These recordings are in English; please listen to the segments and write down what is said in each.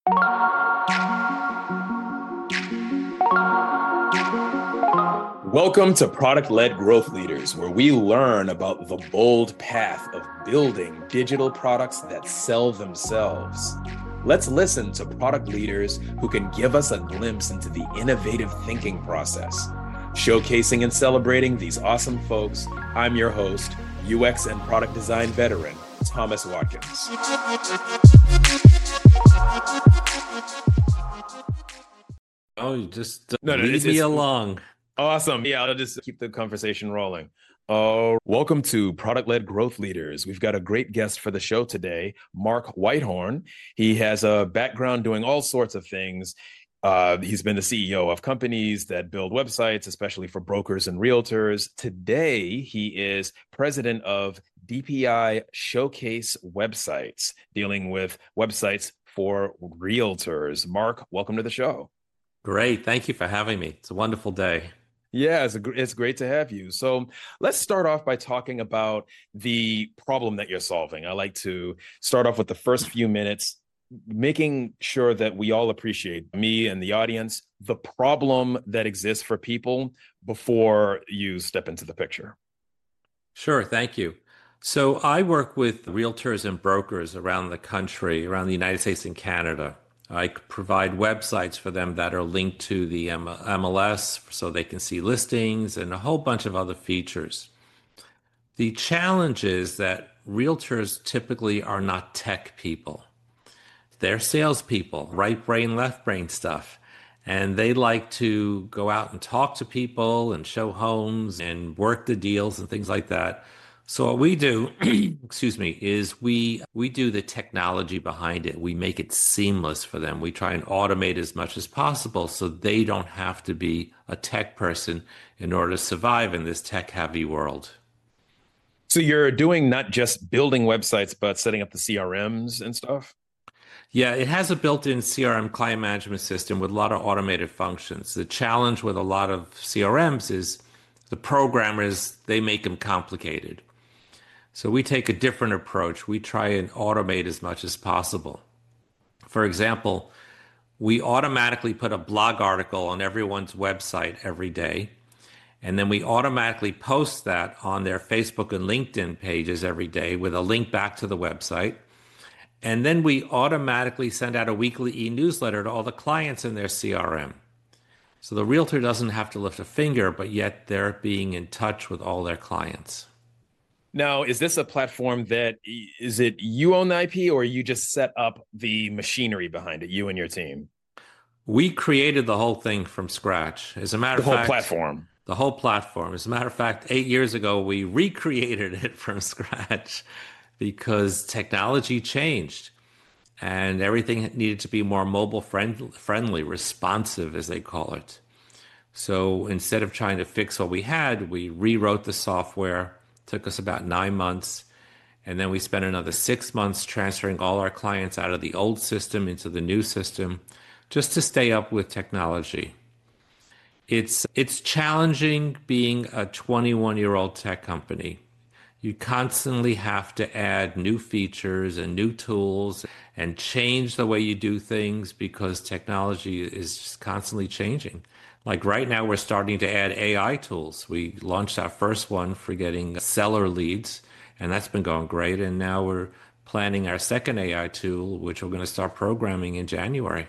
Welcome to Product Led Growth Leaders, where we learn about the bold path of building digital products that sell themselves. Let's listen to product leaders who can give us a glimpse into the innovative thinking process. Showcasing and celebrating these awesome folks, I'm your host, UX and product design veteran, Thomas Watkins. Oh, you just leave me along. Awesome. Yeah, I'll just keep the conversation rolling. Welcome to Product Led Growth Leaders. We've got a great guest for the show today, Mark Whitehorn. He has a background doing all sorts of things. He's been the CEO of companies that build websites, especially for brokers and realtors. Today, he is president of DPI Showcase Websites, dealing with websites for realtors. Mark, welcome to the show. Great. Thank you for having me. It's a wonderful day. Yeah, it's great to have you. So let's start off by talking about the problem that you're solving. I like to start off with the first few minutes, making sure that we all appreciate, me and the audience, the problem that exists for people before you step into the picture. Sure. Thank you. So I work with realtors and brokers around the country, around the United States and Canada. I provide websites for them that are linked to the MLS so they can see listings and a whole bunch of other features. The challenge is that realtors typically are not tech people. They're salespeople, right brain, left brain stuff. And they like to go out and talk to people and show homes and work the deals and things like that. So what we do, excuse me, is we do the technology behind it. We make it seamless for them. We try and automate as much as possible so they don't have to be a tech person in order to survive in this tech-heavy world. So you're doing not just building websites, but setting up the CRMs and stuff? Yeah, it has a built-in CRM client management system with a lot of automated functions. The challenge with a lot of CRMs is the programmers, they make them complicated. So we take a different approach. We try and automate as much as possible. For example, we automatically put a blog article on everyone's website every day. And then we automatically post that on their Facebook and LinkedIn pages every day with a link back to the website. And then we automatically send out a weekly e-newsletter to all the clients in their CRM. So the realtor doesn't have to lift a finger, but yet they're being in touch with all their clients. Now, is this a platform that, is it you own the IP or you just set up the machinery behind it, you and your team? We created the whole thing from scratch. As a matter of fact, the whole platform. As a matter of fact, 8 years ago, we recreated it from scratch because technology changed and everything needed to be more mobile friendly, responsive, as they call it. So instead of trying to fix what we had, we rewrote the software. Took us about 9 months. And then we spent another 6 months transferring all our clients out of the old system into the new system just to stay up with technology. It's challenging being a 21-year-old tech company. You constantly have to add new features and new tools and change the way you do things because technology is just constantly changing. Like right now, we're starting to add AI tools. We launched our first one for getting seller leads, and that's been going great. And now we're planning our second AI tool, which we're going to start programming in January.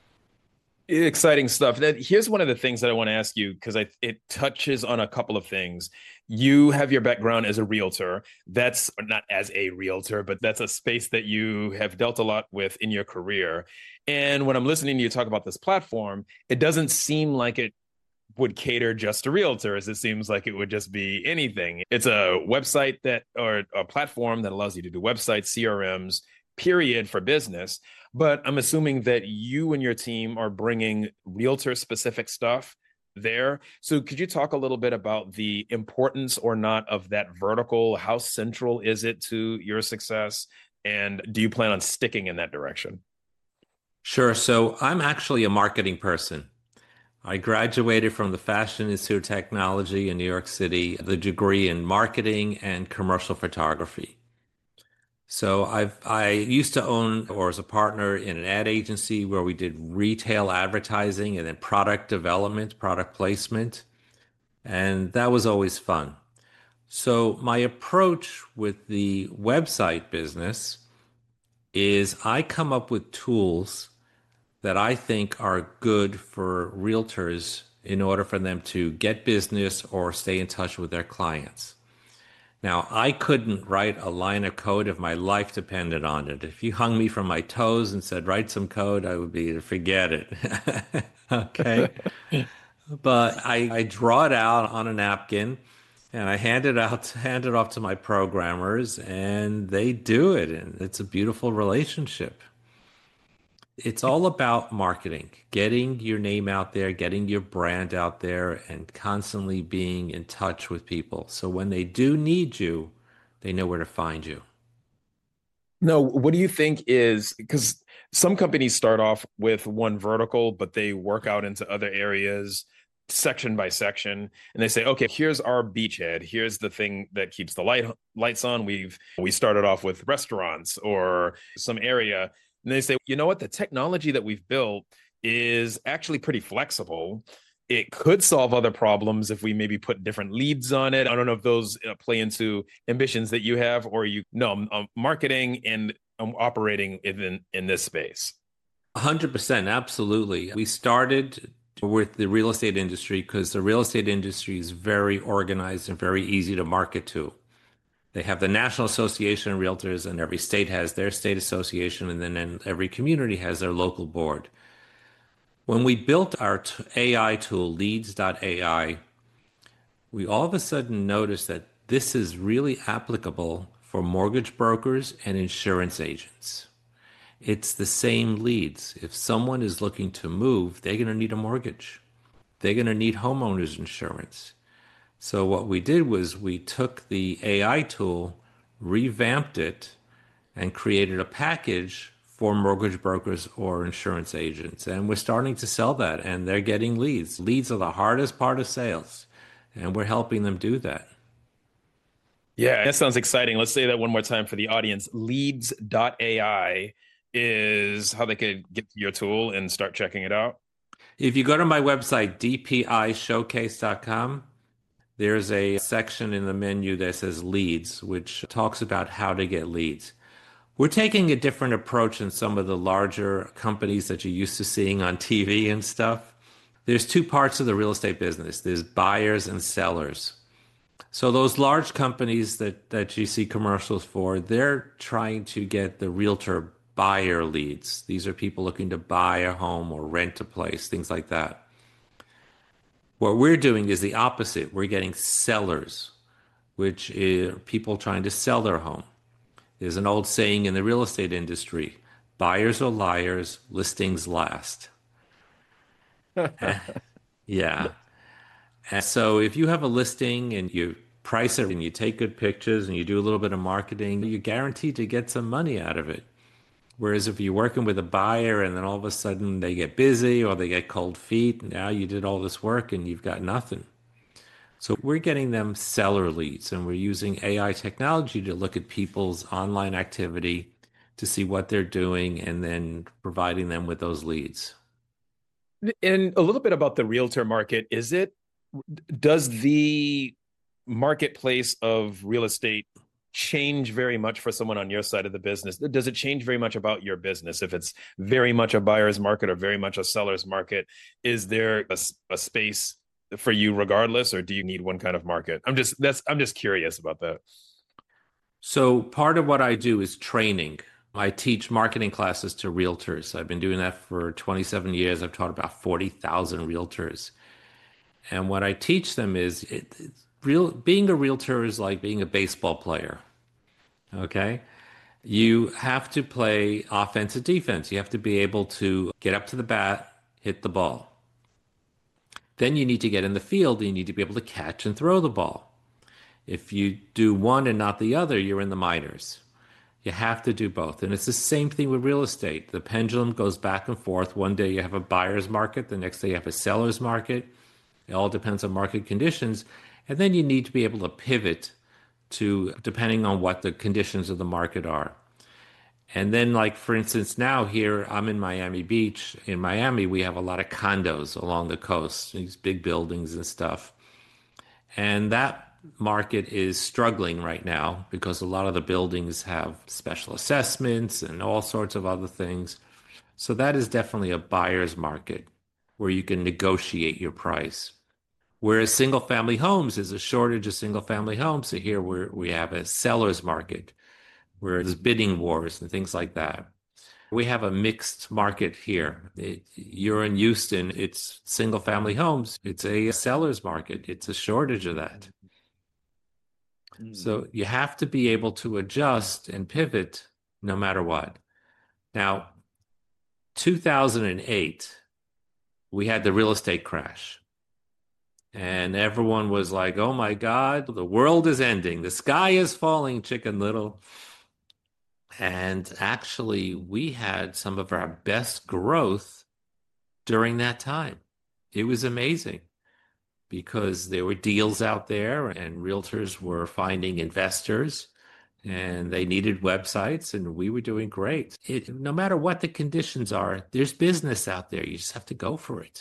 Exciting stuff. Here's one of the things that I want to ask you, because it touches on a couple of things. You have your background as a realtor. That's not as a realtor, but that's a space that you have dealt a lot with in your career. And when I'm listening to you talk about this platform, it doesn't seem like it would cater just to realtors. It seems like it would just be anything. It's a website or a platform that allows you to do websites, CRMs, period, for business. But I'm assuming that you and your team are bringing realtor-specific stuff there. So could you talk a little bit about the importance or not of that vertical? How central is it to your success? And do you plan on sticking in that direction? Sure. So I'm actually a marketing person. I graduated from the Fashion Institute of Technology in New York City, the degree in marketing and commercial photography. So I used to own or was a partner in an ad agency where we did retail advertising and then product development, product placement, and that was always fun. So my approach with the website business is I come up with tools that I think are good for realtors in order for them to get business or stay in touch with their clients. Now, I couldn't write a line of code if my life depended on it. If you hung me from my toes and said, write some code, I would be, forget it. Okay. But I draw it out on a napkin and I hand it off to my programmers and they do it. And it's a beautiful relationship. It's all about marketing, getting your name out there, getting your brand out there, and constantly being in touch with people. So when they do need you, they know where to find you. No, what do you think is because some companies start off with one vertical, but they work out into other areas section by section, and they say, okay, here's our beachhead. Here's the thing that keeps the lights on. We started off with restaurants or some area, and they say, you know what, the technology that we've built is actually pretty flexible. It could solve other problems if we maybe put different leads on it. I don't know if those play into ambitions that you have, or you no, I'm marketing and I'm operating in this space. 100%, absolutely. We started with the real estate industry because the real estate industry is very organized and very easy to market to. They have the National Association of Realtors, and every state has their state association, and then every community has their local board. When we built our AI tool, Leads.ai, we all of a sudden noticed that this is really applicable for mortgage brokers and insurance agents. It's the same leads. If someone is looking to move, they're going to need a mortgage. They're going to need homeowners insurance. So what we did was we took the AI tool, revamped it, and created a package for mortgage brokers or insurance agents. And we're starting to sell that, and they're getting leads. Leads are the hardest part of sales, and we're helping them do that. Yeah, that sounds exciting. Let's say that one more time for the audience. Leads.ai is how they could get to your tool and start checking it out. If you go to my website, dpishowcase.com, there's a section in the menu that says leads, which talks about how to get leads. We're taking a different approach than some of the larger companies that you're used to seeing on TV and stuff. There's two parts of the real estate business. There's buyers and sellers. So those large companies that you see commercials for, they're trying to get the realtor buyer leads. These are people looking to buy a home or rent a place, things like that. What we're doing is the opposite. We're getting sellers, which is people trying to sell their home. There's an old saying in the real estate industry, buyers are liars, listings last. Yeah. And so if you have a listing and you price it and you take good pictures and you do a little bit of marketing, you're guaranteed to get some money out of it. Whereas if you're working with a buyer and then all of a sudden they get busy or they get cold feet, now you did all this work and you've got nothing. So we're getting them seller leads, and we're using AI technology to look at people's online activity to see what they're doing and then providing them with those leads. And a little bit about the realtor market. Does the marketplace of real estate change very much for someone on your side of the business? Does it change very much about your business? If it's very much a buyer's market or very much a seller's market, is there a space for you regardless, or do you need one kind of market? I'm just curious about that. So part of what I do is training. I teach marketing classes to realtors. I've been doing that for 27 years. I've taught about 40,000 realtors. And what I teach them is being a realtor is like being a baseball player. Okay? You have to play offense and defense. You have to be able to get up to the bat, hit the ball. Then you need to get in the field and you need to be able to catch and throw the ball. If you do one and not the other, you're in the minors. You have to do both. And it's the same thing with real estate. The pendulum goes back and forth. One day you have a buyer's market, the next day you have a seller's market. It all depends on market conditions. And then you need to be able to pivot to depending on what the conditions of the market are. And then, like, for instance, now here I'm in Miami Beach. In Miami, we have a lot of condos along the coast, these big buildings and stuff. And that market is struggling right now because a lot of the buildings have special assessments and all sorts of other things. So that is definitely a buyer's market where you can negotiate your price. Whereas single family homes is a shortage of single family homes. So here we have a seller's market where there's bidding wars and things like that. We have a mixed market here. You're in Houston, it's single family homes. It's a seller's market. It's a shortage of that. So you have to be able to adjust and pivot no matter what. Now, 2008, we had the real estate crash. And everyone was like, oh my God, the world is ending. The sky is falling, Chicken Little. And actually, we had some of our best growth during that time. It was amazing because there were deals out there and realtors were finding investors and they needed websites and we were doing great. No matter what the conditions are, there's business out there. You just have to go for it.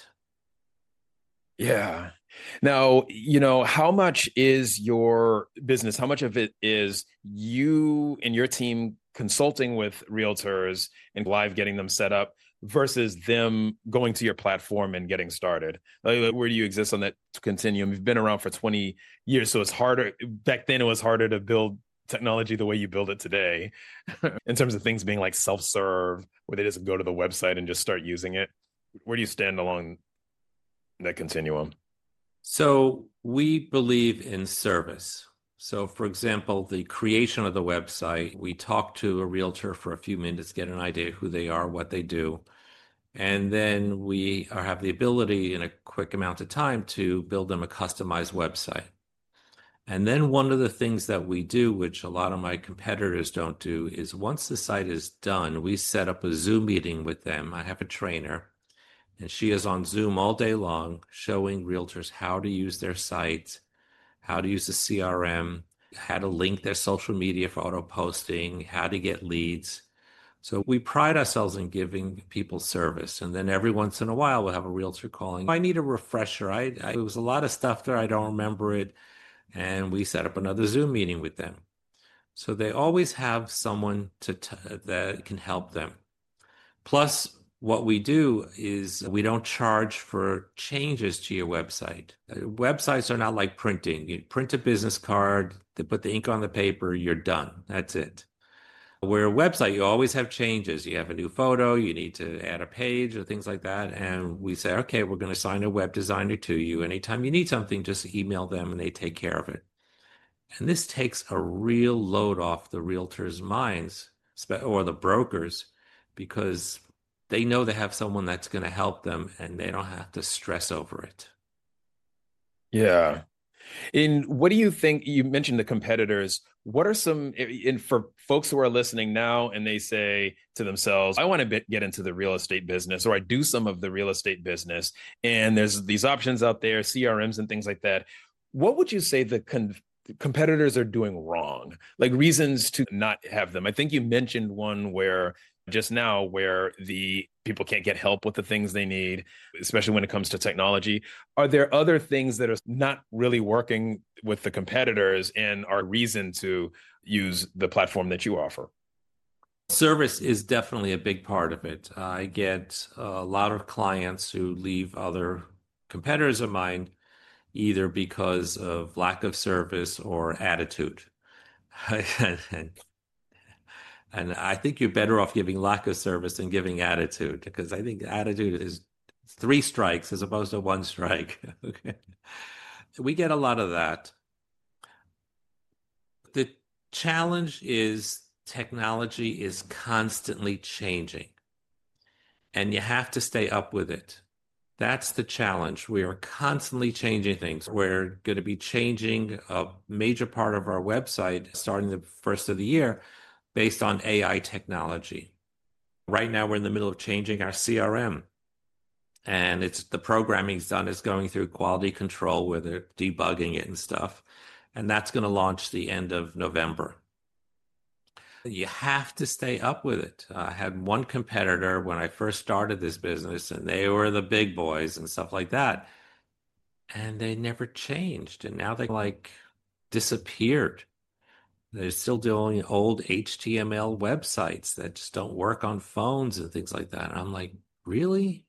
Yeah. Now, how much is your business? How much of it is you and your team consulting with realtors and live getting them set up versus them going to your platform and getting started? Like, where do you exist on that continuum? You've been around for 20 years, so it's harder. Back then, it was harder to build technology the way you build it today in terms of things being like self-serve, where they just go to the website and just start using it. Where do you stand along that continuum? So we believe in service. So, for example, the creation of the website, we talk to a realtor for a few minutes, get an idea who they are, what they do. And then we have the ability in a quick amount of time to build them a customized website. And then one of the things that we do, which a lot of my competitors don't do, is once the site is done, we set up a Zoom meeting with them. I have a trainer. And she is on Zoom all day long, showing realtors how to use their site, how to use the CRM, how to link their social media for auto posting, how to get leads. So we pride ourselves in giving people service. And then every once in a while, we'll have a realtor calling. I need a refresher. There was a lot of stuff there. I don't remember it. And we set up another Zoom meeting with them. So they always have someone that can help them. Plus, what we do is we don't charge for changes to your website. Websites are not like printing. You print a business card, they put the ink on the paper, you're done. That's it. Where a website, you always have changes. You have a new photo, you need to add a page or things like that. And we say, okay, we're going to assign a web designer to you. Anytime you need something, just email them and they take care of it. And this takes a real load off the realtors' minds or the brokers because they know they have someone that's going to help them and they don't have to stress over it. Yeah. And what do you think? You mentioned the competitors. What are some, and for folks who are listening now and they say to themselves, I want to get into the real estate business, or I do some of the real estate business, and there's these options out there, CRMs and things like that. What would you say the competitors are doing wrong? Like reasons to not have them? I think you mentioned one where the people can't get help with the things they need, especially when it comes to technology. Are there other things that are not really working with the competitors and are reason to use the platform that you offer? Service is definitely a big part of it. I get a lot of clients who leave other competitors of mine either because of lack of service or attitude. And I think you're better off giving lack of service than giving attitude, because I think attitude is 3 strikes as opposed to 1 strike. Okay. We get a lot of that. The challenge is technology is constantly changing, and you have to stay up with it. That's the challenge. We are constantly changing things. We're going to be changing a major part of our website starting the first of the year based on AI technology. Right now, we're in the middle of changing our CRM. And the programming's done. It's going through quality control where they're debugging it and stuff. and that's going to launch the end of November. You have to stay up with it. I had one competitor when I first started this business, and they were the big boys and stuff like that. And they never changed. And now they like disappeared. They're still doing old HTML websites that just don't work on phones and things like that. And I'm like, really?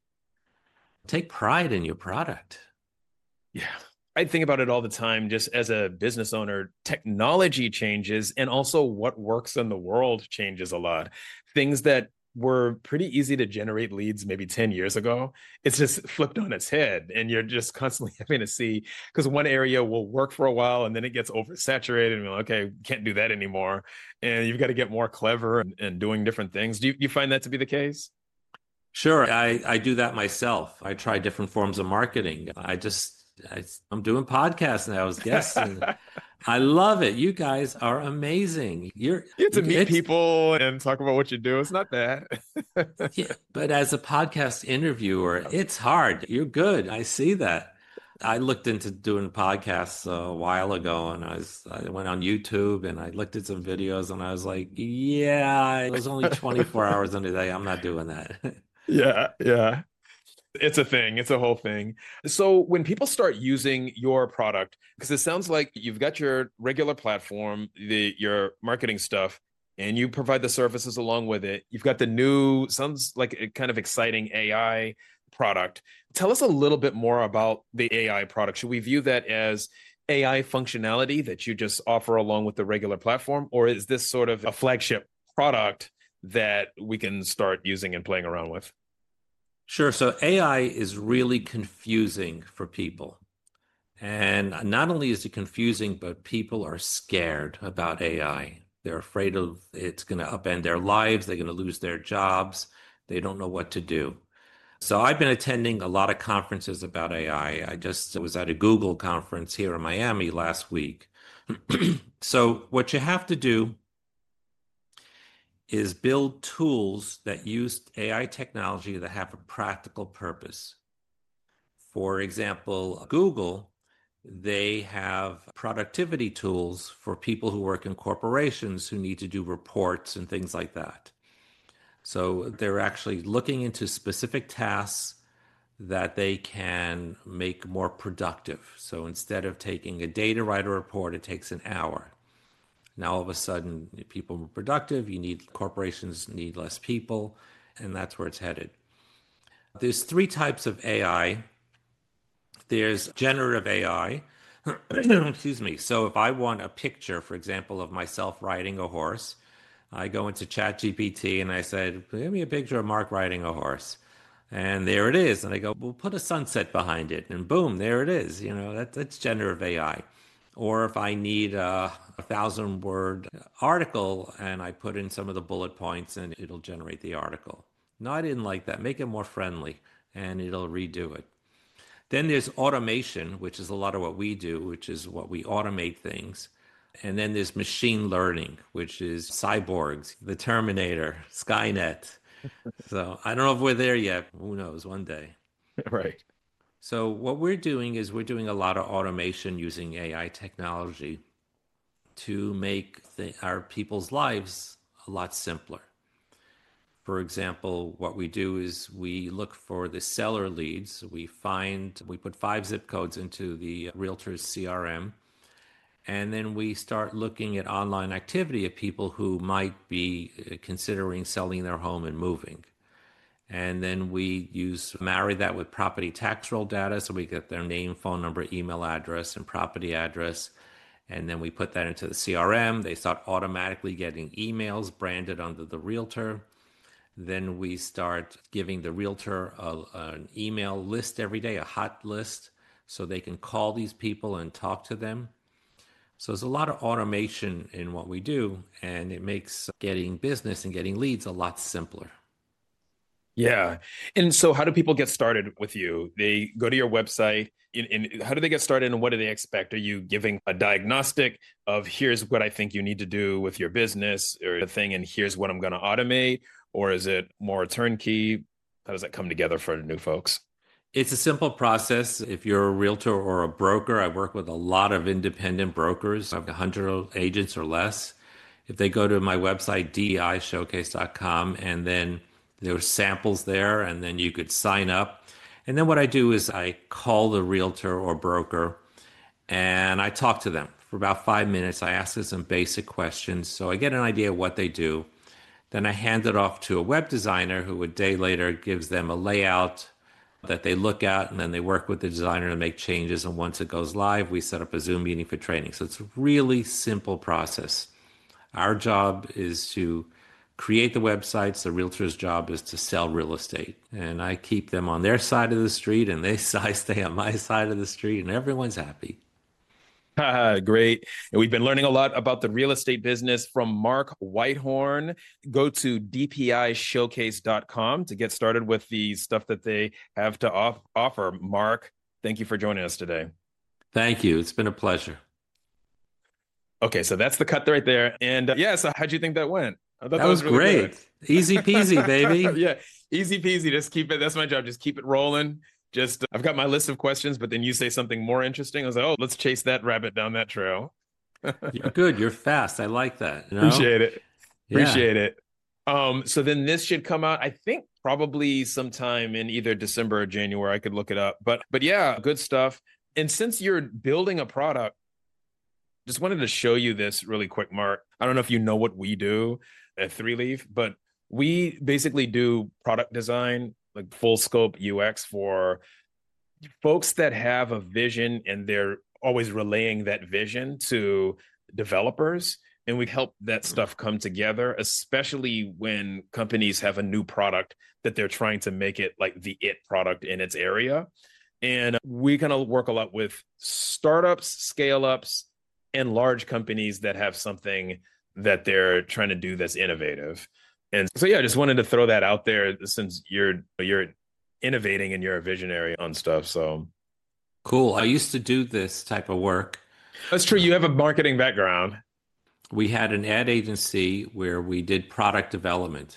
Take pride in your product. Yeah. I think about it all the time, just as a business owner. Technology changes, and also what works in the world changes a lot. Things that were pretty easy to generate leads maybe 10 years ago, it's just flipped on its head. And you're just constantly having to see, because one area will work for a while and then it gets oversaturated. And like, okay, can't do that anymore. And you've got to get more clever and doing different things. Do you find that to be the case? Sure. I do that myself. I try different forms of marketing. I'm doing podcasts now as guests, and I love it. You guys are amazing. You get to meet people and talk about what you do. It's not bad. Yeah, but as a podcast interviewer, it's hard. You're good. I see that. I looked into doing podcasts a while ago, and I went on YouTube and I looked at some videos, and I was like, yeah, it was only 24 hours in a day. I'm not doing that. Yeah, yeah. It's a thing. It's a whole thing. So when people start using your product, because it sounds like you've got your regular platform, your marketing stuff, and you provide the services along with it. You've got the new, sounds like a kind of exciting AI product. Tell us a little bit more about the AI product. Should we view that as AI functionality that you just offer along with the regular platform, or is this sort of a flagship product that we can start using and playing around with? Sure. So AI is really confusing for people. And not only is it confusing, but people are scared about AI. They're afraid of it's going to upend their lives. They're going to lose their jobs. They don't know what to do. So I've been attending a lot of conferences about AI. I just was at a Google conference here in Miami last week. So what you have to do is build tools that use AI technology that have a practical purpose. For example, Google, they have productivity tools for people who work in corporations who need to do reports and things like that. So they're actually looking into specific tasks that they can make more productive. So instead of taking a day to write a report, it takes an hour. Now, all of a sudden, people are productive. Corporations need less people, and that's where it's headed. There's three types of AI. There's generative AI. Excuse me. So if I want a picture, for example, of myself riding a horse, I go into ChatGPT and I said, give me a picture of Mark riding a horse. And there it is. And I go, well, put a sunset behind it. And boom, there it is. That's generative AI. Or if I need a 1,000-word article and I put in some of the bullet points and it'll generate the article. No, I didn't like that. Make it more friendly and it'll redo it. Then there's automation, which is a lot of what we do, which is what we automate things. And then there's machine learning, which is cyborgs, the Terminator, Skynet. So I don't know if we're there yet. Who knows, one day. Right. So what we're doing is we're doing a lot of automation using AI technology to make our people's lives a lot simpler. For example, what we do is we look for the seller leads. We put 5 zip codes into the realtor's CRM, and then we start looking at online activity of people who might be considering selling their home and moving. And then we marry that with property tax roll data. So we get their name, phone number, email address, and property address. And then we put that into the CRM. They start automatically getting emails branded under the realtor. Then we start giving the realtor an email list every day, a hot list, so they can call these people and talk to them. So there's a lot of automation in what we do, and it makes getting business and getting leads a lot simpler. Yeah. And so how do people get started with you? They go to your website and how do they get started and what do they expect? Are you giving a diagnostic of here's what I think you need to do with your business or the thing and here's what I'm going to automate? Or is it more turnkey? How does that come together for new folks? It's a simple process. If you're a realtor or a broker, I work with a lot of independent brokers. I have 100 agents or less. If they go to my website, deishowcase.com, and then there's samples there, and then you could sign up. And then what I do is I call the realtor or broker and I talk to them for about 5 minutes. I ask them some basic questions so I get an idea of what they do. Then I hand it off to a web designer who a day later gives them a layout that they look at, and then they work with the designer to make changes. And once it goes live, we set up a Zoom meeting for training. So it's a really simple process. Our job is to create the websites. The realtor's job is to sell real estate. And I keep them on their side of the street, and I stay on my side of the street, and everyone's happy. Great. And we've been learning a lot about the real estate business from Mark Whitehorn. Go to dpishowcase.com to get started with the stuff that they have to offer. Mark, thank you for joining us today. Thank you. It's been a pleasure. Okay, so that's the cut right there. And so how'd you think that went? I thought that was really great. Good. Easy peasy, baby. Yeah, easy peasy. Just keep it. That's my job. Just keep it rolling. I've got my list of questions, but then you say something more interesting. I was like, oh, let's chase that rabbit down that trail. You're good. You're fast. I like that. You know? Appreciate it. Yeah. Appreciate it. So then this should come out, I think, probably sometime in either December or January. I could look it up. But yeah, good stuff. And since you're building a product, just wanted to show you this really quick, Mark. I don't know if you know what we do at 3Leaf, but we basically do product design, like full scope UX for folks that have a vision and they're always relaying that vision to developers. And we help that stuff come together, especially when companies have a new product that they're trying to make it like the it product in its area. And we kind of work a lot with startups, scale-ups, and large companies that have something that they're trying to do that's innovative. And so, yeah, I just wanted to throw that out there since you're innovating and you're a visionary on stuff. So cool. I used to do this type of work. That's true. You have a marketing background. We had an ad agency where we did product development.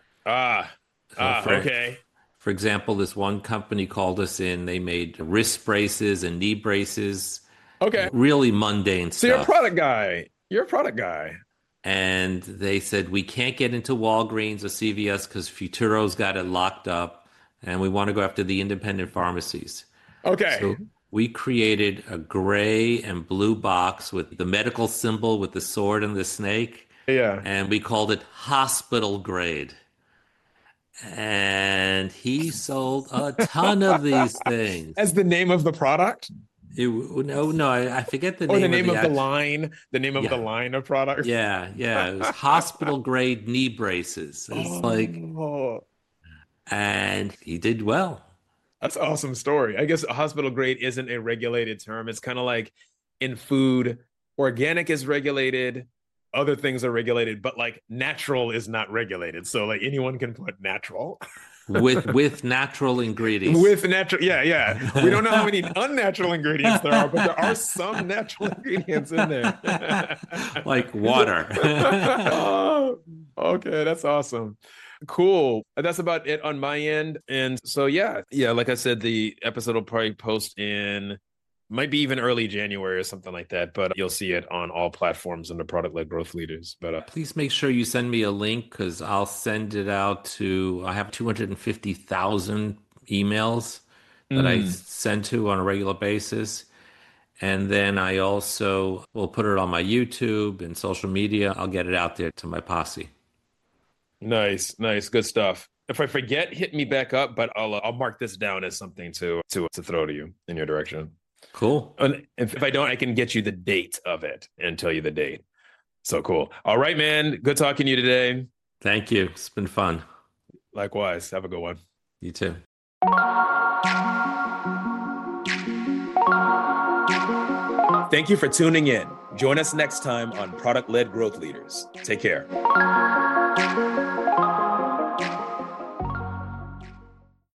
Okay. For example, this one company called us in. They made wrist braces and knee braces. Okay. Really mundane stuff. So you're a product guy. You're a product guy. And they said, we can't get into Walgreens or CVS because Futuro's got it locked up. And we want to go after the independent pharmacies. Okay. So we created a gray and blue box with the medical symbol with the sword and the snake. Yeah. And we called it hospital grade. And he sold a ton of these things. As the name of the product? I forget the name. Or the name of the line. The name of the line of products. Yeah. It was hospital grade knee braces. And he did well. That's an awesome story. I guess a hospital grade isn't a regulated term. It's kind of like in food, organic is regulated, other things are regulated, but like natural is not regulated. So like anyone can put natural. with natural ingredients. With natural, yeah. We don't know how many unnatural ingredients there are, but there are some natural ingredients in there. Like water. Okay, that's awesome. Cool. That's about it on my end. And so, yeah, like I said, the episode will probably post might be even early January or something like that, but you'll see it on all platforms under Product-Led Growth Leaders. But please make sure you send me a link because I'll send it out I have 250,000 emails that I send to on a regular basis. And then I also will put it on my YouTube and social media. I'll get it out there to my posse. Nice. Good stuff. If I forget, hit me back up, but I'll mark this down as something to throw to you in your direction. Cool. And if I don't, I can get you the date of it and tell you the date. So cool. All right, man. Good talking to you today. Thank you. It's been fun. Likewise. Have a good one. You too. Thank you for tuning in. Join us next time on Product-Led Growth Leaders. Take care.